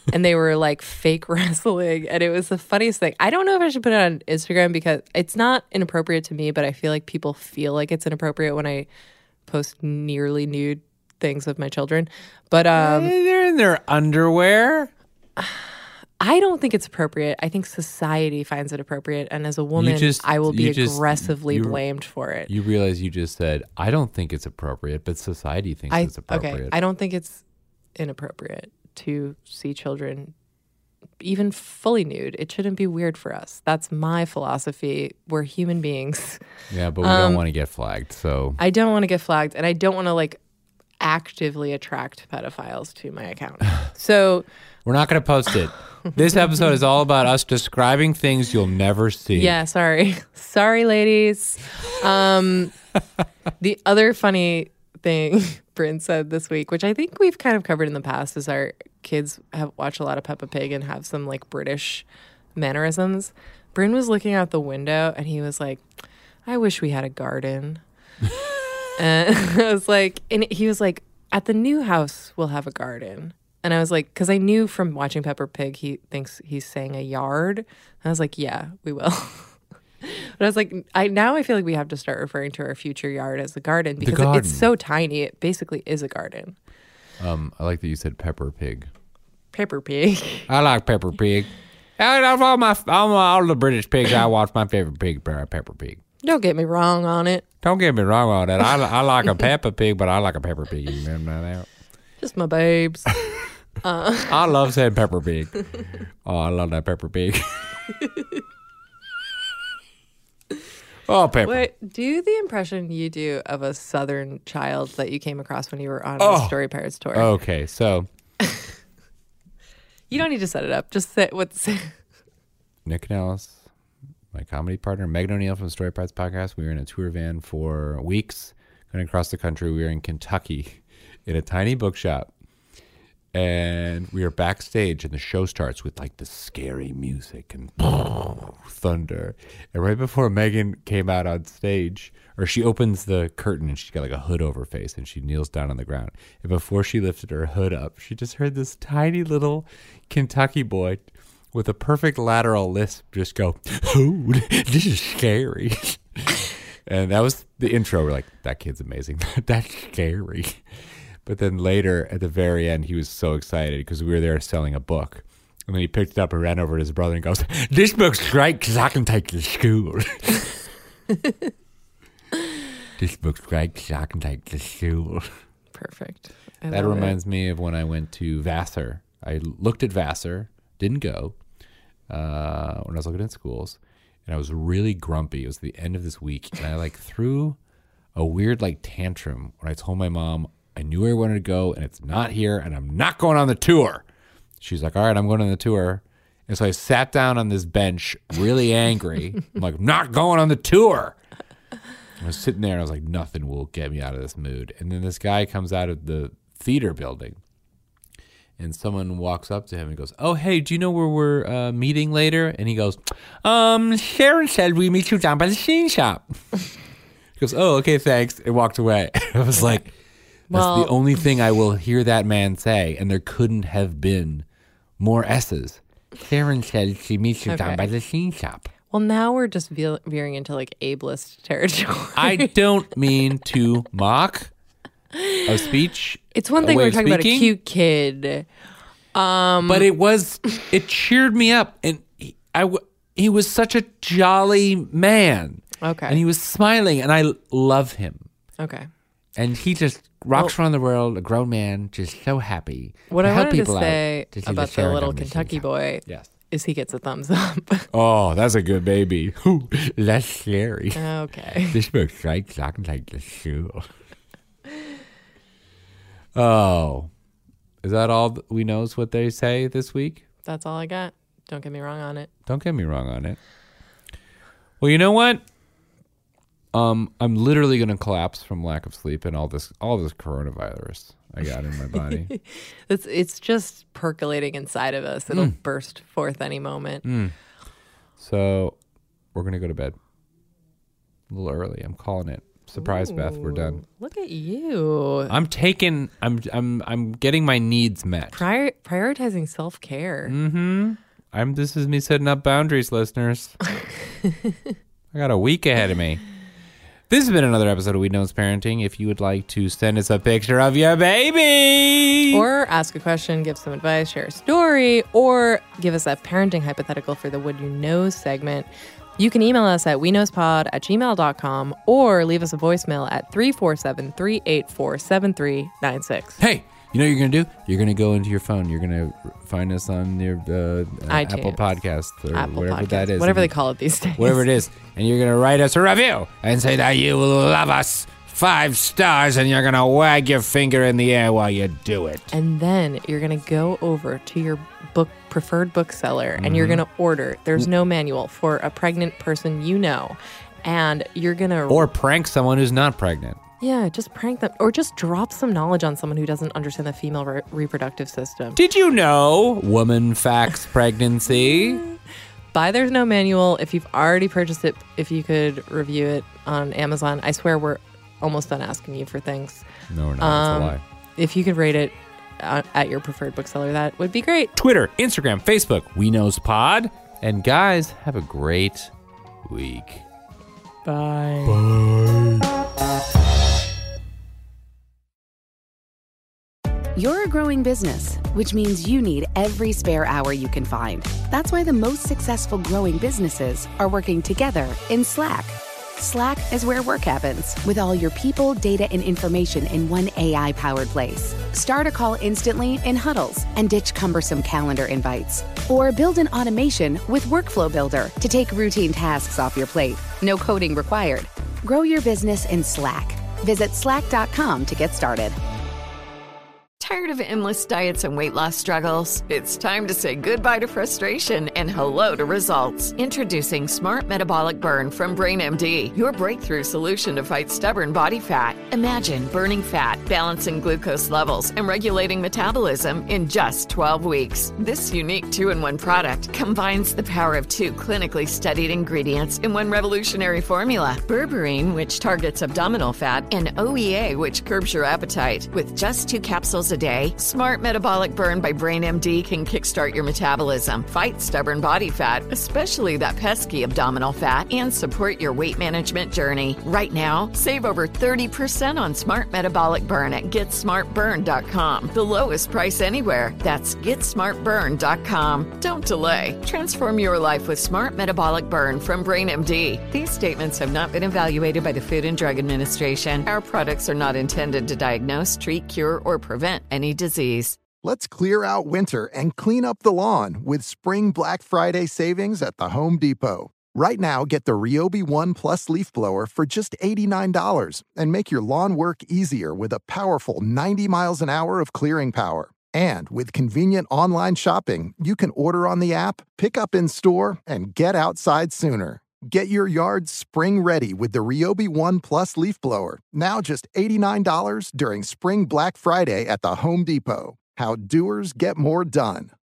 [SPEAKER 7] and they were like fake wrestling, and it was the funniest thing. I don't know if I should put it on Instagram because it's not inappropriate to me, but I feel like people feel like it's inappropriate when I post nearly nude things of my children. But
[SPEAKER 6] they're in their underwear.
[SPEAKER 7] I don't think it's appropriate. I think society finds it appropriate, and as a woman, I will be aggressively blamed for it.
[SPEAKER 6] You realize you just said, I don't think it's appropriate, but society thinks it's appropriate.
[SPEAKER 7] Okay, I don't think it's inappropriate to see children even fully nude. It shouldn't be weird for us. That's my philosophy. We're human beings.
[SPEAKER 6] Yeah, but we don't want to get flagged, so...
[SPEAKER 7] I don't want to get flagged, and I don't want to, like, actively attract pedophiles to my account. So...
[SPEAKER 6] We're not going to post it. This episode is all about us describing things you'll never see.
[SPEAKER 7] Yeah, sorry. Sorry, ladies. The other funny thing Bryn said this week, which I think we've kind of covered in the past, is our kids have watched a lot of Peppa Pig and have some like British mannerisms. Bryn was looking out the window and he was like, I wish we had a garden. And I was like, and he was like, at the new house, we'll have a garden. And I was like, because I knew from watching Peppa Pig, he thinks he's saying a yard. And I was like, yeah, we will. But I was like, now I feel like we have to start referring to our future yard as a garden because it's so tiny. It basically is a garden.
[SPEAKER 6] I like that you said Peppa Pig.
[SPEAKER 7] Peppa Pig.
[SPEAKER 6] I like Peppa Pig. Out of all the British pigs, I watch my favorite pig, Peppa Pig.
[SPEAKER 7] Don't get me wrong on it.
[SPEAKER 6] Don't get me wrong on that. I like a Peppa Pig, but I like a Peppa Pig. You remember that?
[SPEAKER 7] Just my babes.
[SPEAKER 6] I love saying Peppa Pig. Oh, I love that Peppa Pig. Oh, Peppa.
[SPEAKER 7] Wait, do the impression you do of a Southern child that you came across when you were on a Story Pirates tour.
[SPEAKER 6] Okay, so.
[SPEAKER 7] You don't need to set it up. Just say what's.
[SPEAKER 6] Nick Nellis, my comedy partner, Megan O'Neill from the Story Pirates podcast. We were in a tour van for weeks going across the country. We were in Kentucky in a tiny bookshop. And we are backstage, and the show starts with like the scary music and thunder. And right before Megan came out on stage, or she opens the curtain and she's got like a hood over her face, and she kneels down on the ground. And before she lifted her hood up, she just heard this tiny little Kentucky boy with a perfect lateral lisp just go, "Oh, this is scary." And that was the intro. We're like, that kid's amazing. That's scary. But then later, at the very end, he was so excited because we were there selling a book. And then he picked it up and ran over to his brother and goes, "This book's great because I can take it to school." This book's great because I can take it to school.
[SPEAKER 7] Perfect.
[SPEAKER 6] That reminds me of when I went to Vassar. I looked at Vassar, didn't go, when I was looking at schools. And I was really grumpy. It was the end of this week. And I like threw a weird like tantrum when I told my mom, I knew where I wanted to go, and it's not here, and I'm not going on the tour. She's like, all right, I'm going on the tour. And so I sat down on this bench, really angry. I'm like, I'm not going on the tour. I was sitting there, and I was like, nothing will get me out of this mood. And then this guy comes out of the theater building, and someone walks up to him and goes, oh, hey, do you know where we're meeting later? And he goes, Sharon said we meet you down by the scene shop. He goes, oh, okay, thanks, and walked away. I was like... That's the only thing I will hear that man say, and there couldn't have been more S's. Sharon said she meets you down by the scene shop.
[SPEAKER 7] Well, now we're just veering into like ableist territory.
[SPEAKER 6] I don't mean to mock a speech.
[SPEAKER 7] It's one thing we're talking about a cute kid.
[SPEAKER 6] But it cheered me up, and he was such a jolly man.
[SPEAKER 7] Okay.
[SPEAKER 6] And he was smiling, and I love him.
[SPEAKER 7] Okay.
[SPEAKER 6] And he just rocks around the world, a grown man, just so happy.
[SPEAKER 7] What I wanted to
[SPEAKER 6] people
[SPEAKER 7] say about the little Kentucky boy is he gets a thumbs up.
[SPEAKER 6] Oh, that's a good baby. Ooh, that's scary.
[SPEAKER 7] Okay.
[SPEAKER 6] This book's right, so I can take the school. Oh. Is that all we know is what they say this week?
[SPEAKER 7] That's all I got. Don't get me wrong on it.
[SPEAKER 6] Don't get me wrong on it. Well, you know what? I'm literally going to collapse from lack of sleep and all this coronavirus I got in my body.
[SPEAKER 7] It's just percolating inside of us. It'll burst forth any moment.
[SPEAKER 6] So we're going to go to bed a little early. I'm calling it. Surprise, Beth. We're done.
[SPEAKER 7] Look at you.
[SPEAKER 6] I'm getting my needs met.
[SPEAKER 7] Prioritizing self-care.
[SPEAKER 6] Mm-hmm. This is me setting up boundaries, listeners. I got a week ahead of me. This has been another episode of We Knows Parenting. If you would like to send us a picture of your baby,
[SPEAKER 7] or ask a question, give some advice, share a story, or give us a parenting hypothetical for the Would You Know segment, you can email us at weknowspod@gmail.com or leave us a voicemail at 347-384-7396.
[SPEAKER 6] Hey, you know what you're going to do? You're going to go into your phone. You're going to find us on your Apple Podcasts or whatever that is.
[SPEAKER 7] Whatever they call it these days.
[SPEAKER 6] Whatever it is. And you're going to write us a review and say that you love us. 5 stars, and you're going to wag your finger in the air while you do it.
[SPEAKER 7] And then you're going to go over to your preferred bookseller, and you're going to order. There's no manual for a pregnant person you know. And you're going to...
[SPEAKER 6] Or prank someone who's not pregnant.
[SPEAKER 7] Yeah, just prank them. Or just drop some knowledge on someone who doesn't understand the female reproductive system.
[SPEAKER 6] Did you know woman facts pregnancy?
[SPEAKER 7] Buy There's No Manual. If you've already purchased it, if you could review it on Amazon. I swear we're almost done asking you for things.
[SPEAKER 6] No, we're not. It's a lie.
[SPEAKER 7] If you could rate it at your preferred bookseller, that would be great.
[SPEAKER 6] Twitter, Instagram, Facebook, We Knows Pod. And guys, have a great week.
[SPEAKER 7] Bye.
[SPEAKER 3] You're a growing business, which means you need every spare hour you can find. That's why the most successful growing businesses are working together in Slack. Slack is where work happens, with all your people, data, and information in one AI-powered place. Start a call instantly in huddles and ditch cumbersome calendar invites. Or build an automation with Workflow Builder to take routine tasks off your plate. No coding required. Grow your business in Slack. Visit slack.com to get started.
[SPEAKER 10] Tired of endless diets and weight loss struggles? It's time to say goodbye to frustration and hello to results. Introducing Smart Metabolic Burn from BrainMD, your breakthrough solution to fight stubborn body fat. Imagine burning fat, balancing glucose levels, and regulating metabolism in just 12 weeks. This unique 2-in-1 product combines the power of 2 clinically studied ingredients in one revolutionary formula. Berberine, which targets abdominal fat, and OEA, which curbs your appetite. With just 2 capsules a day, Smart Metabolic Burn by BrainMD can kickstart your metabolism, fight stubborn body fat, especially that pesky abdominal fat, and support your weight management journey. Right now, save over 30% on Smart Metabolic Burn at GetSmartBurn.com. The lowest price anywhere. That's GetSmartBurn.com. Don't delay. Transform your life with Smart Metabolic Burn from BrainMD. These statements have not been evaluated by the Food and Drug Administration. Our products are not intended to diagnose, treat, cure, or prevent any disease.
[SPEAKER 4] Let's clear out winter and clean up the lawn with spring Black Friday savings at the Home Depot. Right now, get the Ryobi One Plus leaf blower for just $89 and make your lawn work easier with a powerful 90 miles an hour of clearing power. And with convenient online shopping, you can order on the app, pick up in store, and get outside sooner. Get your yard spring ready with the Ryobi One Plus leaf blower, now just $89 during Spring Black Friday at the Home Depot. How doers get more done.